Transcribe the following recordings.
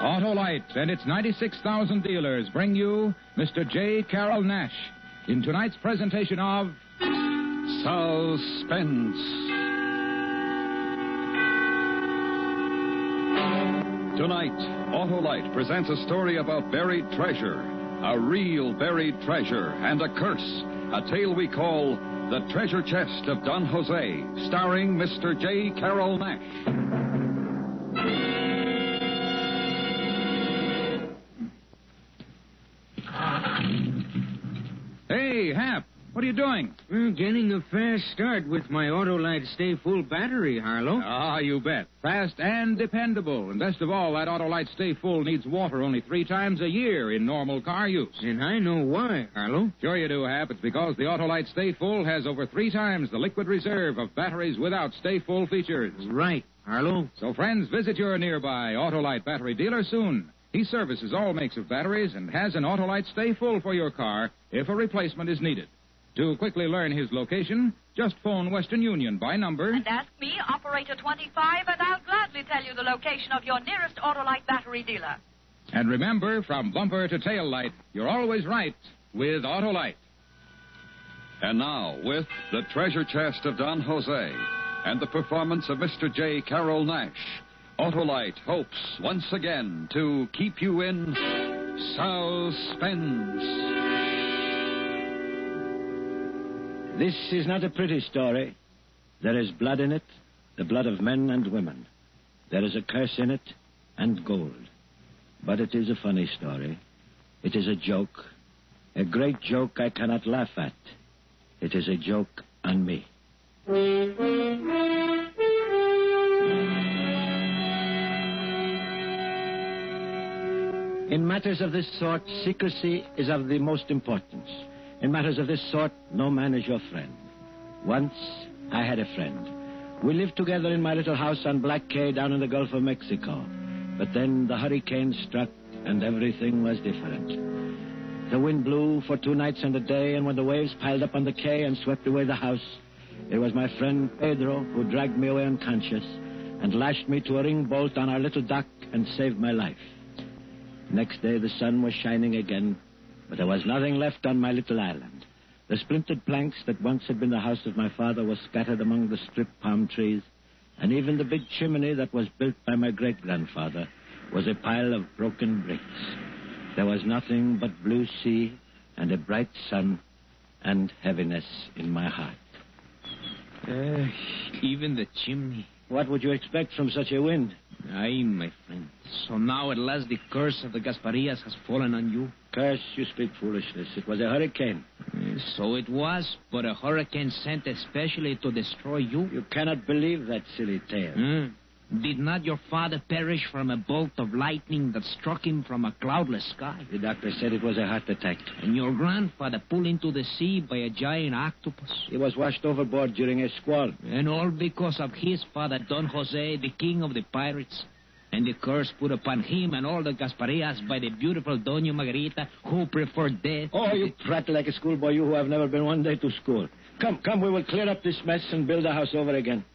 Autolite and its 96,000 dealers bring you Mr. J. Carroll Nash in tonight's presentation of Suspense. Tonight, Autolite presents a story about buried treasure, a real buried treasure, and a curse, a tale we call The Treasure Chest of Don Jose, starring Mr. J. Carroll Nash. Hey, Hap, what are you doing? Getting a fast start with my Autolite Stay Full battery, Harlow. Ah, you bet. Fast and dependable. And best of all, that Autolite Stay Full needs water only 3 times a year in normal car use. And I know why, Harlow. Sure you do, Hap. It's because the Autolite Stay Full has over 3 times the liquid reserve of batteries without Stay Full features. Right, Harlow. So, friends, visit your nearby Autolite battery dealer soon. He services all makes of batteries and has an Autolite Stay Full for your car if a replacement is needed. To quickly learn his location, just phone Western Union by number. And ask me, Operator 25, and I'll gladly tell you the location of your nearest Autolite battery dealer. And remember, from bumper to tail light, you're always right with Autolite. And now, with The Treasure Chest of Don Jose and the performance of Mr. J. Carroll Nash, Autolite hopes once again to keep you in suspense. This is not a pretty story. There is blood in it, the blood of men and women. There is a curse in it, and gold. But it is a funny story. It is a joke. A great joke I cannot laugh at. It is a joke on me. In matters of this sort, secrecy is of the most importance. In matters of this sort, no man is your friend. Once, I had a friend. We lived together in my little house on Black Cay down in the Gulf of Mexico. But then the hurricane struck, and everything was different. The wind blew for 2 nights and a day, and when the waves piled up on the quay and swept away the house, it was my friend Pedro who dragged me away unconscious and lashed me to a ring bolt on our little dock and saved my life. Next day, the sun was shining again, but there was nothing left on my little island. The splintered planks that once had been the house of my father were scattered among the stripped palm trees, and even the big chimney that was built by my great-grandfather was a pile of broken bricks. There was nothing but blue sea and a bright sun and heaviness in my heart. Even the chimney. What would you expect from such a wind? Aye, my friend. So now at last the curse of the Gasparias has fallen on you? Curse, you speak foolishness. It was a hurricane. So it was, but a hurricane sent especially to destroy you? You cannot believe that silly tale. Did not your father perish from a bolt of lightning that struck him from a cloudless sky? The doctor said it was a heart attack. And your grandfather pulled into the sea by a giant octopus? He was washed overboard during a squall. And all because of his father, Don Jose, the king of the pirates. And the curse put upon him and all the Gasparias by the beautiful Doña Margarita, who preferred death. Oh, you prattle like a schoolboy, you who have never been one day to school. Come, we will clear up this mess and build the house over again.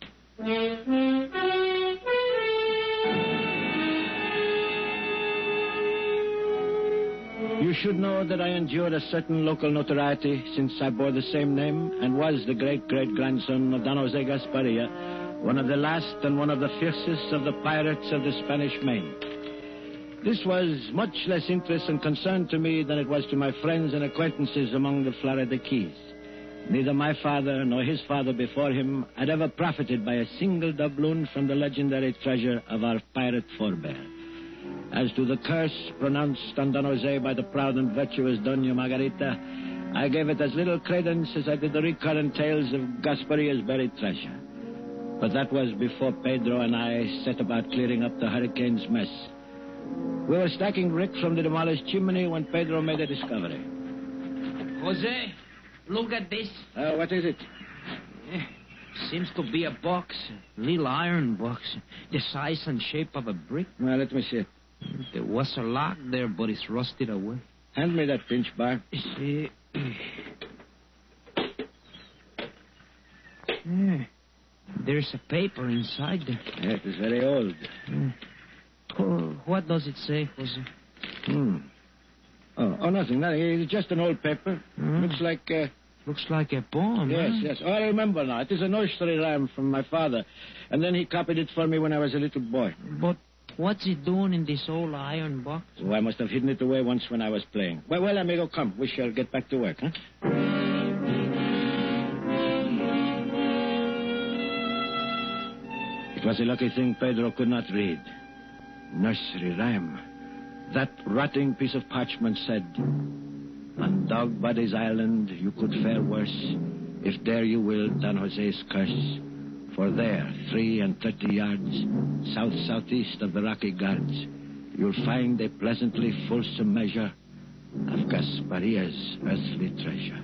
You should know that I endured a certain local notoriety since I bore the same name and was the great-great-grandson of Don Jose Gasparia, one of the last and one of the fiercest of the pirates of the Spanish Main. This was much less interest and concern to me than it was to my friends and acquaintances among the Florida Keys. Neither my father nor his father before him had ever profited by a single doubloon from the legendary treasure of our pirate forebear. As to the curse pronounced on Don Jose by the proud and virtuous Doña Margarita, I gave it as little credence as I did the recurrent tales of Gasparia's buried treasure. But that was before Pedro and I set about clearing up the hurricane's mess. We were stacking brick from the demolished chimney when Pedro made a discovery. Jose, look at this. What is it? Seems to be a box, a little iron box, the size and shape of a brick. Well, let me see it. There was a lock there, but it's rusted away. Hand me that pinch bar. See. There's a paper inside there. Yeah, it is very old. Oh, what does it say, Jose? Oh, nothing. It's just an old paper. Looks like... Looks like a poem, Yes, huh? yes. Oh, I remember now. It is a nursery rhyme from my father. And then he copied it for me when I was a little boy. But what's it doing in this old iron box? Oh, I must have hidden it away once when I was playing. Well, amigo, come. We shall get back to work, huh? It was a lucky thing Pedro could not read. Nursery rhyme. That rotting piece of parchment said, "On Dog Body's Island you could fare worse, if there you willed Don Jose's curse. For there, 33 yards, south-southeast of the Rocky Guards, you'll find a pleasantly fulsome measure of Gasparia's earthly treasure."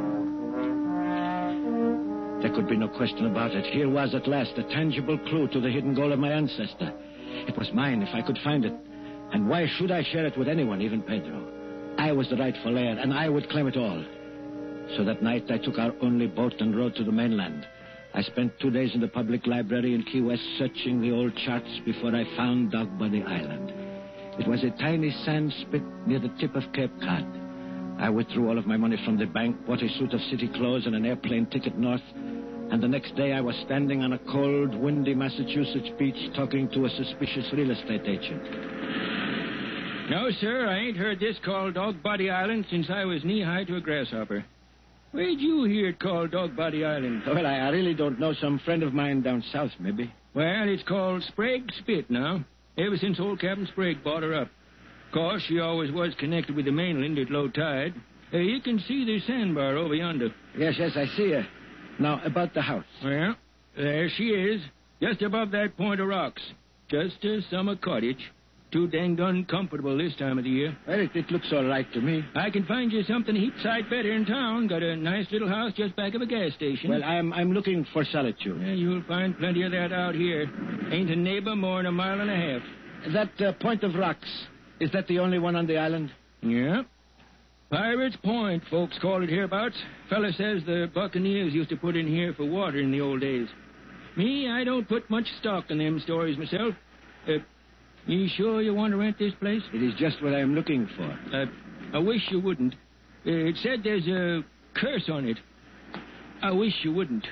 There could be no question about it. Here was at last a tangible clue to the hidden goal of my ancestor. It was mine if I could find it. And why should I share it with anyone, even Pedro? I was the rightful heir, and I would claim it all. So that night I took our only boat and rowed to the mainland. I spent 2 days in the public library in Key West searching the old charts before I found Dog Body Island. It was a tiny sand spit near the tip of Cape Cod. I withdrew all of my money from the bank, bought a suit of city clothes and an airplane ticket north, and the next day I was standing on a cold, windy Massachusetts beach talking to a suspicious real estate agent. No, sir, I ain't heard this called Dog Body Island since I was knee-high to a grasshopper. Where'd you hear it called Dog Body Island? Well, I really don't know. Some friend of mine down south, maybe. Well, it's called Sprague Spit now, ever since old Captain Sprague bought her up. Of course, she always was connected with the mainland at low tide. You can see the sandbar over yonder. Yes, I see her. Now, about the house. Well, there she is, just above that point of rocks. Just a summer cottage. Too dang uncomfortable this time of the year. Well, it looks all right to me. I can find you something a heap sight better in town. Got a nice little house just back of a gas station. Well, I'm looking for solitude. Yeah, you'll find plenty of that out here. Ain't a neighbor more than a mile and a half. That point of rocks, is that the only one on the island? Yeah. Pirates Point, folks call it hereabouts. Fella says the Buccaneers used to put in here for water in the old days. Me, I don't put much stock in them stories myself. You sure you want to rent this place? It is just what I'm looking for. I wish you wouldn't. It said there's a curse on it. I wish you wouldn't.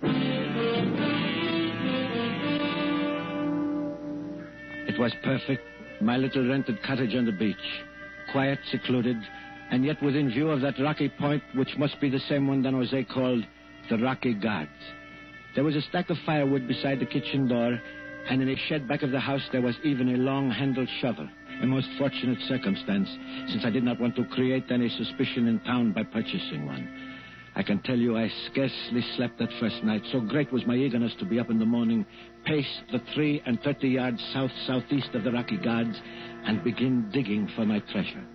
It was perfect. My little rented cottage on the beach. Quiet, secluded, and yet within view of that rocky point, which must be the same one Don Jose called the Rocky Guards. There was a stack of firewood beside the kitchen door, and in a shed back of the house there was even a long-handled shovel. A most fortunate circumstance, since I did not want to create any suspicion in town by purchasing one. I can tell you I scarcely slept that first night. So great was my eagerness to be up in the morning, pace the 33 yards south-southeast of the Rocky Guards, and begin digging for my treasure.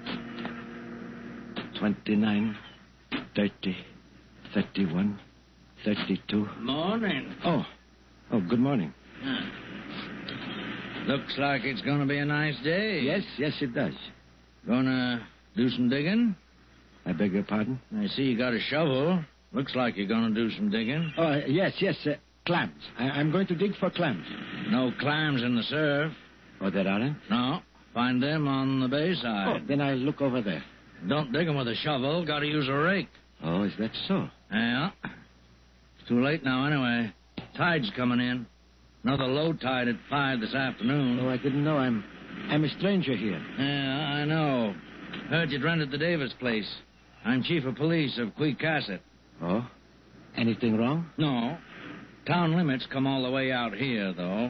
29, 30, 31, 32. Morning. Oh, good morning. Looks like it's going to be a nice day. Yes, it does. Gonna do some digging? I beg your pardon? I see you got a shovel. Looks like you're gonna do some digging. Oh, yes, clams. I'm going to dig for clams. No clams in the surf. Oh, there aren't? No. Find them on the bay side. Oh, then I'll look over there. Don't dig them with a shovel. Got to use a rake. Oh, is that so? Yeah. It's too late now anyway. Tide's coming in. Another low tide at 5 this afternoon. Oh, I didn't know. I'm a stranger here. Yeah, I know. Heard you'd rented the Davis place. I'm chief of police of Queecasset. Oh? Anything wrong? No. Town limits come all the way out here, though.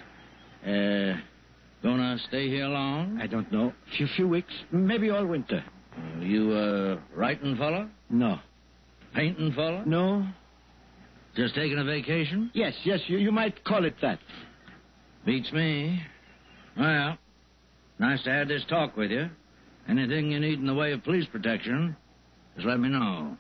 Gonna stay here long? I don't know. Few weeks. Maybe all winter. You a writing fella? No. Painting fella? No. Just taking a vacation? Yes, you might call it that. Beats me. Well, nice to have this talk with you. Anything you need in the way of police protection, just let me know.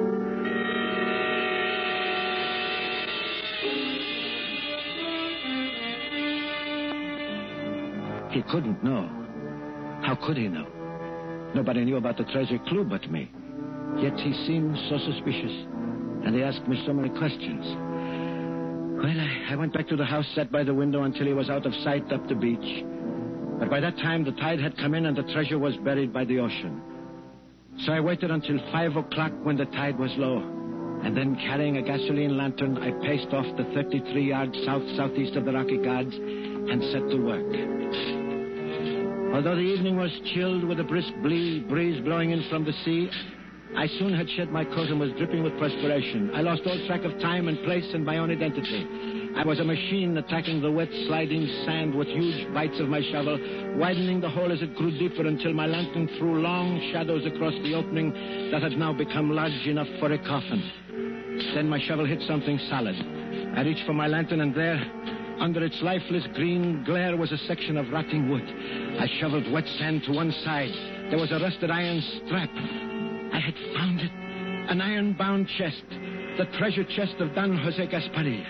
He couldn't know. How could he know? Nobody knew about the treasure clue but me. Yet he seemed so suspicious. And he asked me so many questions. Well, I went back to the house, sat by the window until he was out of sight up the beach. But by that time, the tide had come in and the treasure was buried by the ocean. So I waited until 5 o'clock when the tide was low. And then, carrying a gasoline lantern, I paced off the 33 yards south-southeast of the Rocky Gods and set to work. Although the evening was chilled with a brisk breeze blowing in from the sea, I soon had shed my coat and was dripping with perspiration. I lost all track of time and place and my own identity. I was a machine attacking the wet, sliding sand with huge bites of my shovel, widening the hole as it grew deeper until my lantern threw long shadows across the opening that had now become large enough for a coffin. Then my shovel hit something solid. I reached for my lantern, and there, under its lifeless green glare, was a section of rotting wood. I shoveled wet sand to one side. There was a rusted iron strap. I had found it. An iron-bound chest. The treasure chest of Don Jose Gaspari.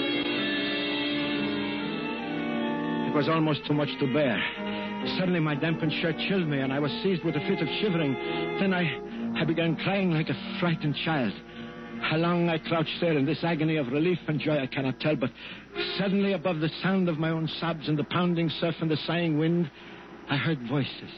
It was almost too much to bear. Suddenly my dampened shirt chilled me, and I was seized with a fit of shivering. Then I began crying like a frightened child. How long I crouched there in this agony of relief and joy I cannot tell, but suddenly above the sound of my own sobs and the pounding surf and the sighing wind, I heard voices.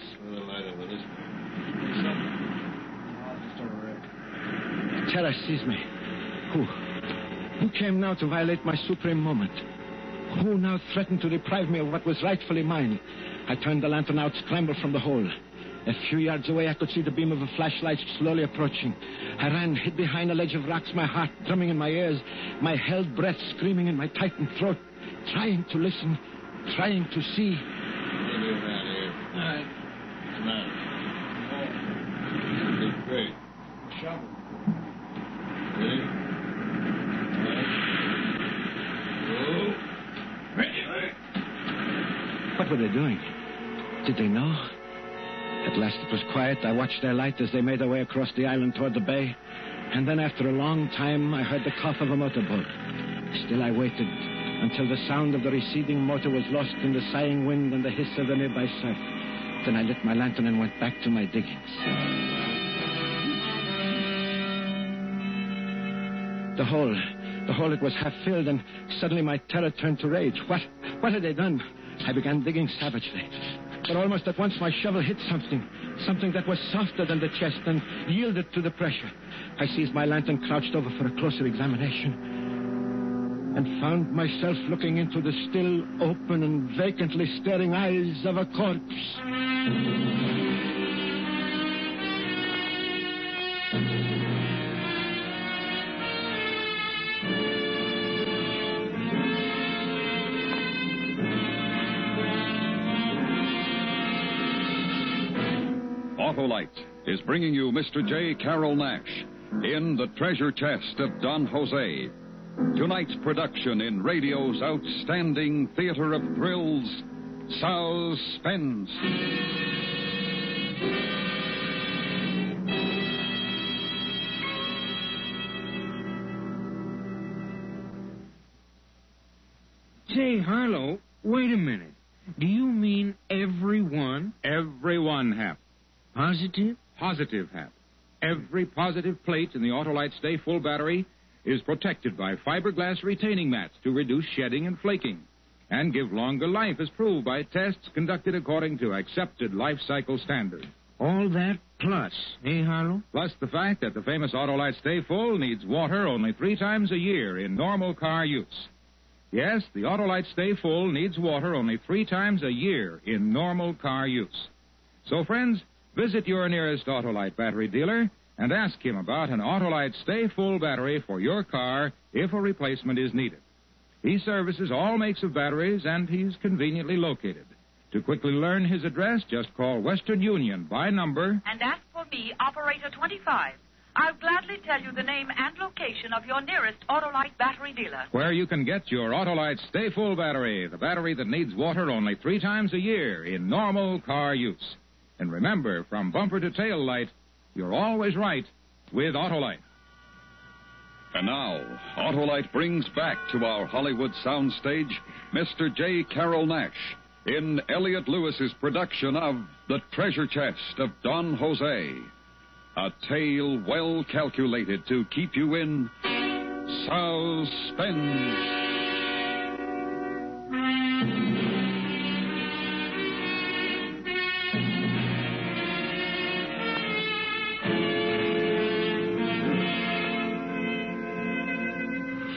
Terror seized me. Who came now to violate my supreme moment? Who now threatened to deprive me of what was rightfully mine? I turned the lantern out, scrambled from the hole. A few yards away, I could see the beam of a flashlight slowly approaching. I ran, hid behind a ledge of rocks, my heart drumming in my ears, my held breath screaming in my tightened throat, trying to listen, trying to see. Great. Shovel. What were they doing? Did they know? At last it was quiet. I watched their light as they made their way across the island toward the bay. And then after a long time, I heard the cough of a motorboat. Still I waited until the sound of the receding motor was lost in the sighing wind and the hiss of the nearby surf. Then I lit my lantern and went back to my diggings. The hole, it was half filled, and suddenly my terror turned to rage. What had they done? I began digging savagely. But almost at once my shovel hit something that was softer than the chest and yielded to the pressure. I seized my lantern, crouched over for a closer examination, and found myself looking into the still open and vacantly staring eyes of a corpse. Autolite is bringing you Mr. J. Carroll Nash in The Treasure Chest of Don Jose. Tonight's production in radio's outstanding theater of thrills, Suspense. Say, Harlow, wait a minute. Do you mean everyone? Everyone, Hap. Positive? Positive, Hap. Every positive plate in the Autolite Stay Full battery is protected by fiberglass retaining mats to reduce shedding and flaking and give longer life as proved by tests conducted according to accepted life cycle standards. All that plus, eh, Harlow? Plus the fact that the famous Autolite Stay Full needs water only 3 times a year in normal car use. Yes, the Autolite Stay Full needs water only 3 times a year in normal car use. So, friends, visit your nearest Autolite battery dealer and ask him about an Autolite Stay Full battery for your car if a replacement is needed. He services all makes of batteries, and he's conveniently located. To quickly learn his address, just call Western Union by number and ask for me, Operator 25. I'll gladly tell you the name and location of your nearest Autolite battery dealer. where you can get your Autolite Stay Full battery, the battery that needs water only 3 times a year in normal car use. And remember, from bumper to tail light, you're always right with Autolite. And now, Autolite brings back to our Hollywood soundstage Mr. J. Carroll Nash in Elliot Lewis's production of The Treasure Chest of Don Jose. A tale well calculated to keep you in suspense.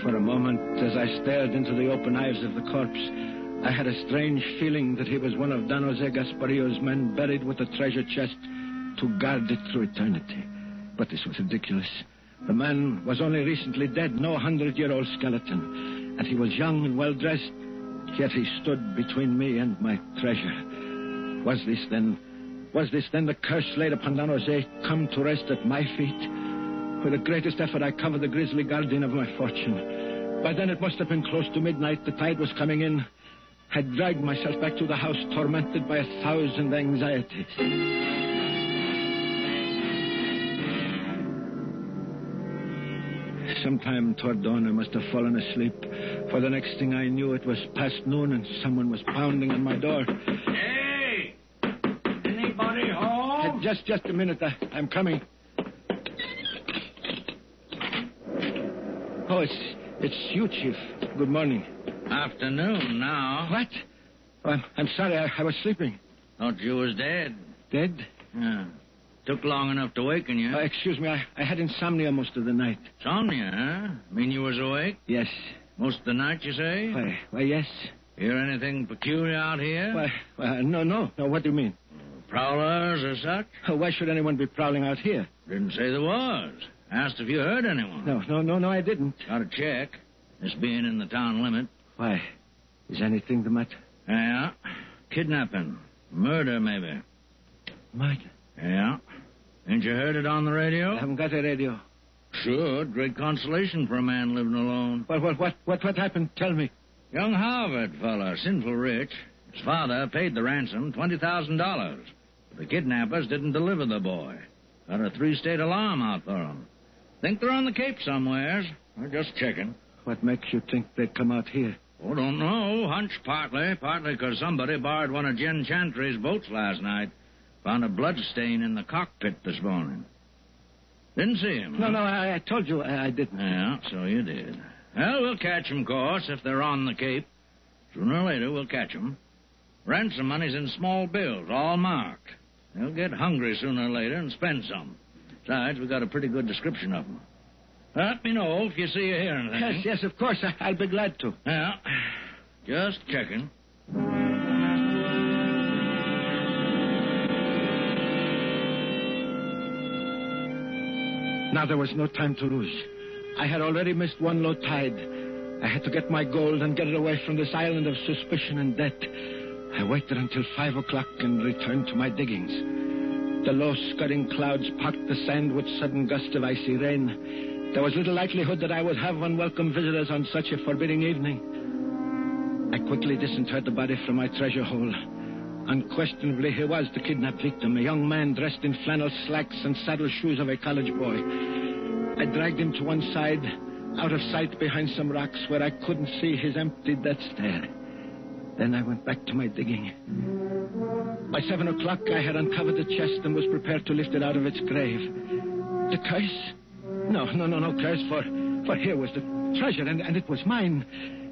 For a moment, as I stared into the open eyes of the corpse, I had a strange feeling that he was one of Don Jose Gasparillo's men buried with a treasure chest to guard it through eternity. But this was ridiculous. The man was only recently dead, no 100-year-old skeleton. And he was young and well-dressed, yet he stood between me and my treasure. Was this then the curse laid upon Don Jose, come to rest at my feet? With the greatest effort, I covered the grisly guardian of my fortune. By then, it must have been close to midnight. The tide was coming in. I dragged myself back to the house, tormented by 1,000 anxieties. Sometime toward dawn, I must have fallen asleep. For the next thing I knew, it was past noon, and someone was pounding on my door. Hey! Anybody home? Just a minute. I'm coming. Oh, it's you, Chief. Good morning. Afternoon now. What? Oh, I'm sorry. I was sleeping. Thought you was dead. Dead? Yeah. Took long enough to waken you. Excuse me. I had insomnia most of the night. Insomnia, huh? Mean you was awake? Yes. Most of the night, you say? Why, yes. Hear anything peculiar out here? No. What do you mean? Prowlers or such? Why should anyone be prowling out here? Didn't say there was. Asked if you heard anyone. No, I didn't. Gotta check. This being in the town limit. Why? Is anything the matter? Yeah. Kidnapping. Murder, maybe. Murder? Yeah. Ain't you heard it on the radio? I haven't got a radio. Sure. Great consolation for a man living alone. What happened? Tell me. Young Harvard fella, sinful rich. His father paid the ransom, $20,000. The kidnappers didn't deliver the boy. Got a 3-state alarm out for him. Think they're on the Cape somewheres. We're just checking. What makes you think they'd come out here? Oh, don't know. Hunch partly. Partly because somebody borrowed one of Jen Chantry's boats last night. Found a blood stain in the cockpit this morning. Didn't see him. No, I told you I didn't. Yeah, so you did. Well, we'll catch 'em, of course, if they're on the Cape. Sooner or later, we'll catch 'em. Ransom money's in small bills, all marked. They'll get hungry sooner or later and spend some. Besides, we got a pretty good description of them. Let me know if you see or hear anything. Yes, of course. I'll be glad to. Yeah, just checking. Now there was no time to lose. I had already missed one low tide. I had to get my gold and get it away from this island of suspicion and debt. I waited until 5 o'clock and returned to my diggings. The low scudding clouds packed the sand with sudden gusts of icy rain. There was little likelihood that I would have unwelcome visitors on such a forbidding evening. I quickly disinterred the body from my treasure hole. Unquestionably, he was the kidnapped victim, a young man dressed in flannel slacks and saddle shoes of a college boy. I dragged him to one side, out of sight behind some rocks where I couldn't see his empty death stare. Then I went back to my digging. By 7 o'clock, I had uncovered the chest and was prepared to lift it out of its grave. The curse? No curse, for here was the treasure, and it was mine.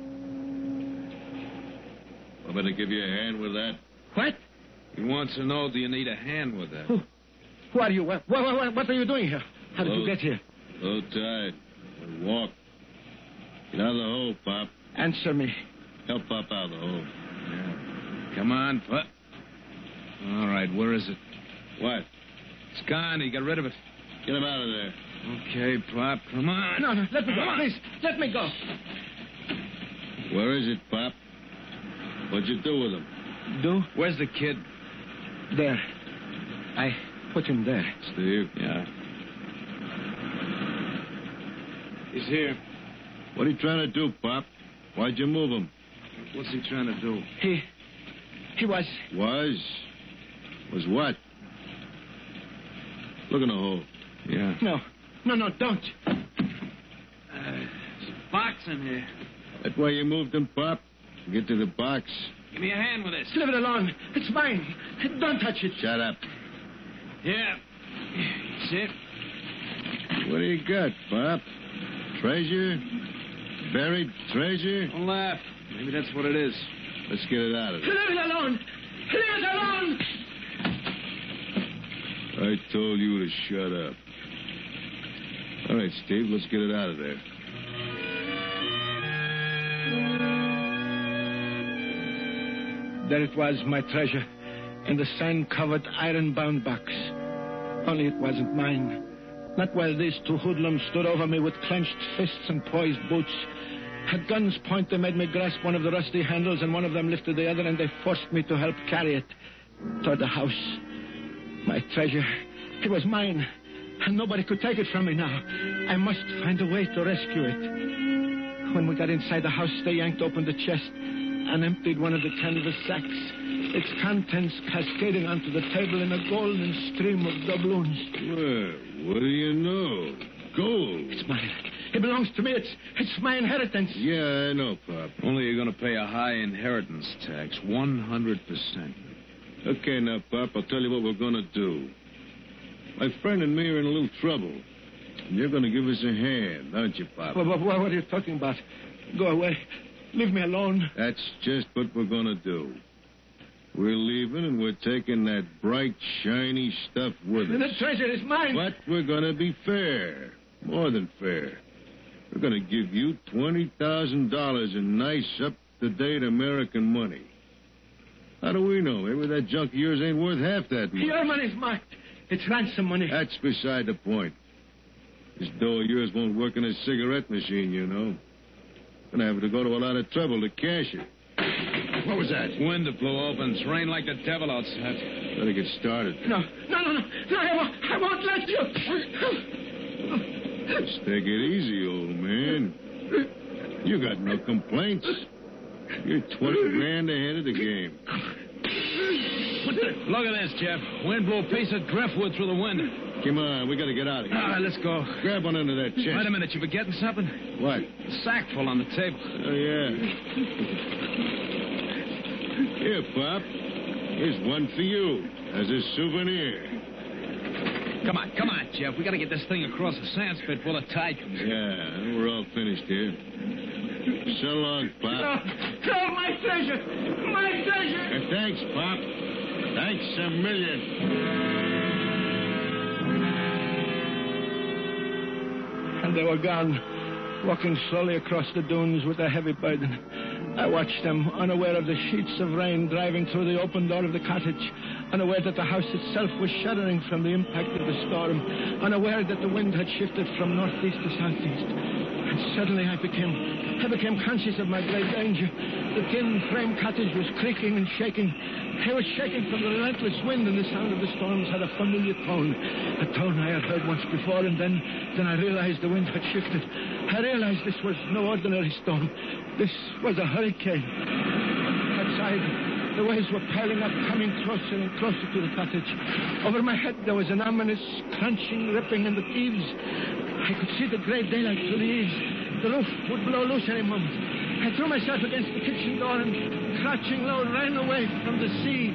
I'm going to give you a hand with that. What? He wants to know, do you need a hand with that? Who are you? What are you doing here? How did you get here? Low tide. We'll walk. Get out of the hole, Pop. Answer me. Help Pop out of the hole. Yeah. Come on, Pop. All right, where is it? What? It's gone. He got rid of it. Get him out of there. Okay, Pop, come on. No, let me go. Please, let me go. Where is it, Pop? What'd you do with him? Do? Where's the kid? There. I put him there. Steve? Yeah. He's here. What are you trying to do, Pop? Why'd you move him? What's he trying to do? He was... Was what? Look in the hole. Yeah. No, don't. There's a box in here. That why you moved him, Pop? Get to the box. Give me a hand with this. Leave it alone. It's mine. Don't touch it. Shut up. Yeah. That's it. What do you got, Pop? Treasure? Buried treasure? Don't laugh. Maybe that's what it is. Let's get it out of there. Leave it alone. Leave it alone. I told you to shut up. All right, Steve, let's get it out of there. There it was, my treasure, in the sand-covered, iron-bound box. Only it wasn't mine. Not while these two hoodlums stood over me with clenched fists and poised boots. At gun's point, they made me grasp one of the rusty handles, and one of them lifted the other, and they forced me to help carry it toward the house. My treasure, it was mine, and nobody could take it from me now. I must find a way to rescue it. When we got inside the house, they yanked open the chest and emptied one of the canvas sacks, its contents cascading onto the table in a golden stream of doubloons. Well, what do you know? Gold. It's mine. It belongs to me. It's my inheritance. Yeah, I know, Pop. Only you're going to pay a high inheritance tax, 100%. Okay, now, Pop, I'll tell you what we're going to do. My friend and me are in a little trouble. And you're going to give us a hand, aren't you, Pop? What are you talking about? Go away. Leave me alone. That's just what we're going to do. We're leaving, and we're taking that bright, shiny stuff with us. The treasure is mine. But we're going to be fair. More than fair. We're going to give you $20,000 in nice, up-to-date American money. How do we know? Maybe that junk of yours ain't worth half that much. Your money's mine. It's ransom money. That's beside the point. This dough of yours won't work in a cigarette machine, you know. Gonna have to go to a lot of trouble to cash it. What was that? Window blew open. It's rained like the devil outside. Better get started. No, I won't let you. Just take it easy, old man. You got no complaints. You're 20 grand ahead of the game. Look at this, Jeff. Wind blew a piece of driftwood through the window. Come on, we got to get out of here. All right, let's go. Grab one under that chest. Wait a minute, you forgetting something? What? A sack full on the table. Oh, yeah. Here, Pop. Here's one for you as a souvenir. Come on, Jeff. We got to get this thing across the sand spit before the tide comes in. Yeah, we're all finished here. So long, Pop. No, my treasure. My treasure. Thanks, Pop. Thanks a million. And they were gone, walking slowly across the dunes with a heavy burden. I watched them, unaware of the sheets of rain driving through the open door of the cottage, unaware that the house itself was shuddering from the impact of the storm, unaware that the wind had shifted from northeast to southeast. And suddenly I became conscious of my great danger. The thin frame cottage was creaking and shaking. It was shaking from the relentless wind, and the sound of the storms had a familiar tone, a tone I had heard once before, and then I realized the wind had shifted. I realized this was no ordinary storm. This was a hurricane. Outside, the waves were piling up, coming closer and closer to the cottage. Over my head, there was an ominous crunching, ripping in the eaves. I could see the gray daylight through the eaves. The roof would blow loose any moment. I threw myself against the kitchen door and, crouching low, ran away from the sea.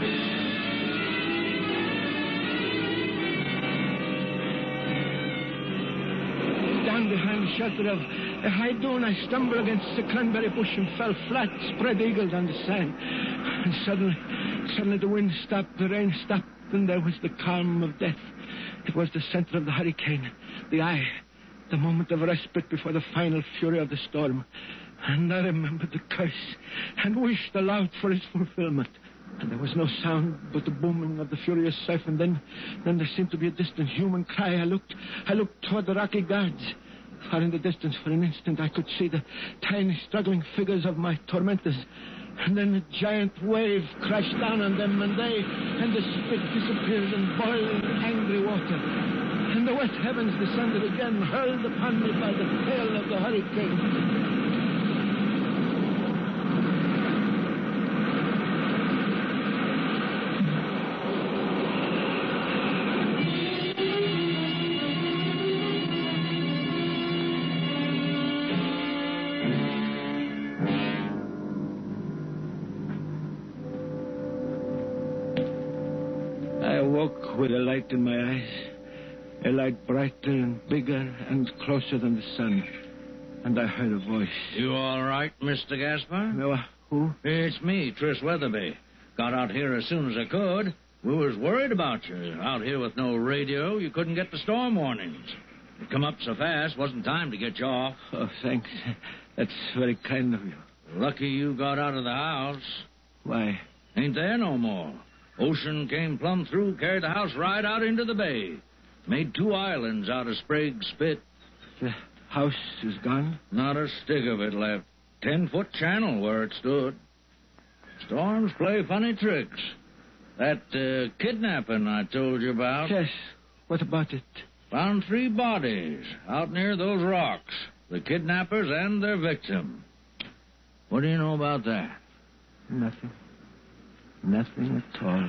Down behind the shelter of a high dune, I stumbled against a cranberry bush and fell flat, spread-eagled on the sand. And suddenly the wind stopped, the rain stopped, and there was the calm of death. It was the center of the hurricane, the eye, the moment of respite before the final fury of the storm. And I remembered the curse and wished aloud for its fulfillment. And there was no sound but the booming of the furious surf, and then there seemed to be a distant human cry. I looked toward the rocky guards. Far in the distance, for an instant, I could see the tiny, struggling figures of my tormentors. And then a giant wave crashed down on them, and the spit disappeared in boiling, angry water. And the wet heavens descended again, hurled upon me by the tail of the hurricane. With a light in my eyes, a light brighter and bigger and closer than the sun. And I heard a voice. You all right, Mr. Gaspar? No, who? It's me, Tris Weatherby. Got out here as soon as I could. We was worried about you. Out here with no radio, you couldn't get the storm warnings. You come up so fast, wasn't time to get you off. Oh, thanks. That's very kind of you. Lucky you got out of the house. Why? Ain't there no more. Ocean came plumb through, carried the house right out into the bay. Made 2 islands out of Sprague's Spit. The house is gone? Not a stick of it left. 10-foot channel where it stood. Storms play funny tricks. That kidnapping I told you about. Yes. What about it? Found 3 bodies out near those rocks. The kidnappers and their victim. What do you know about that? Nothing. Nothing at all.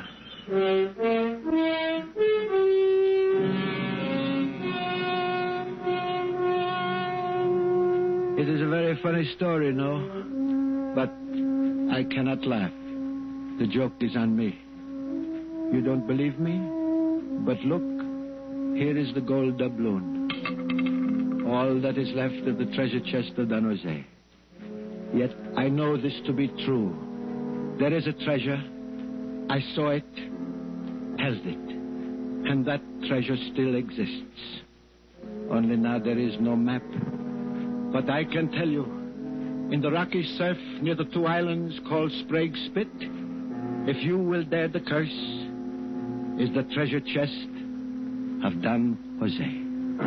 It is a very funny story, no? But I cannot laugh. The joke is on me. You don't believe me? But look, here is the gold doubloon. All that is left of the treasure chest of Don Jose. Yet I know this to be true. There is a treasure. I saw it, held it, and that treasure still exists. Only now there is no map. But I can tell you, in the rocky surf near the 2 islands called Sprague's Spit, if you will dare the curse, is the treasure chest of Don Jose.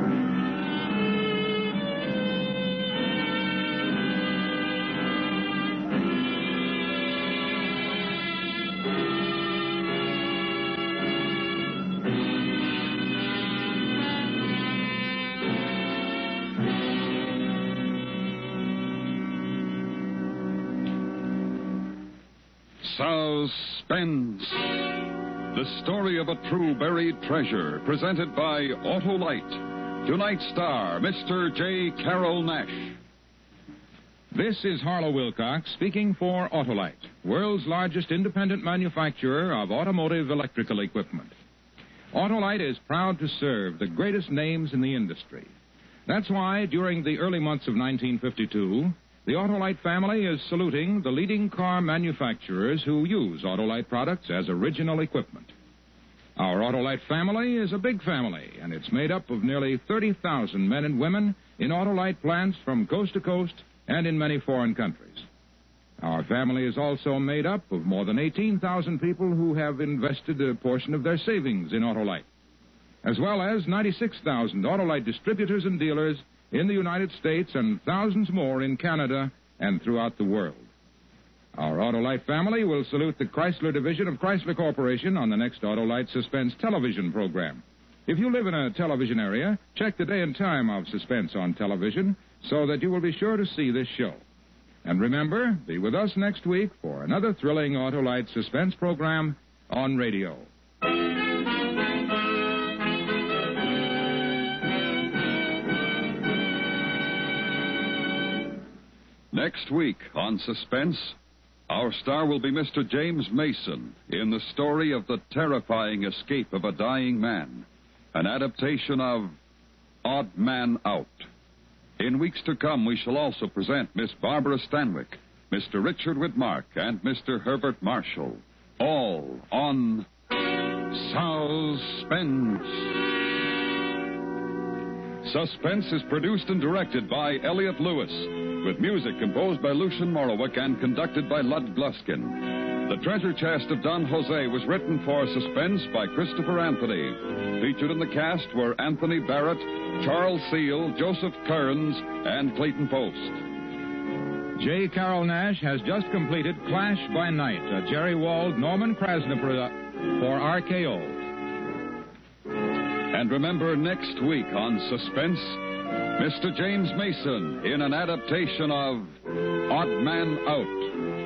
Suspense. The story of a true buried treasure, presented by Autolite. Tonight's star, Mr. J. Carroll Nash. This is Harlow Wilcox speaking for Autolite, world's largest independent manufacturer of automotive electrical equipment. Autolite is proud to serve the greatest names in the industry. That's why, during the early months of 1952, the Autolite family is saluting the leading car manufacturers who use Autolite products as original equipment. Our Autolite family is a big family, and it's made up of nearly 30,000 men and women in Autolite plants from coast to coast and in many foreign countries. Our family is also made up of more than 18,000 people who have invested a portion of their savings in Autolite, as well as 96,000 Autolite distributors and dealers in the United States and thousands more in Canada and throughout the world. Our Autolite family will salute the Chrysler division of Chrysler Corporation on the next Autolite Suspense television program. If you live in a television area, check the day and time of Suspense on television so that you will be sure to see this show. And remember, be with us next week for another thrilling Autolite Suspense program on radio. Next week on Suspense, our star will be Mr. James Mason in the story of the terrifying escape of a dying man, an adaptation of Odd Man Out. In weeks to come, we shall also present Miss Barbara Stanwyck, Mr. Richard Widmark, and Mr. Herbert Marshall, all on Suspense. Suspense is produced and directed by Elliot Lewis, with music composed by Lucian Morowick and conducted by Lud Gluskin. The Treasure Chest of Don Jose was written for Suspense by Christopher Anthony. Featured in the cast were Anthony Barrett, Charles Seal, Joseph Kearns, and Clayton Post. J. Carroll Nash has just completed Clash by Night, a Jerry Wald, Norman Krasner for RKO. And remember, next week on Suspense, Mr. James Mason in an adaptation of Odd Man Out.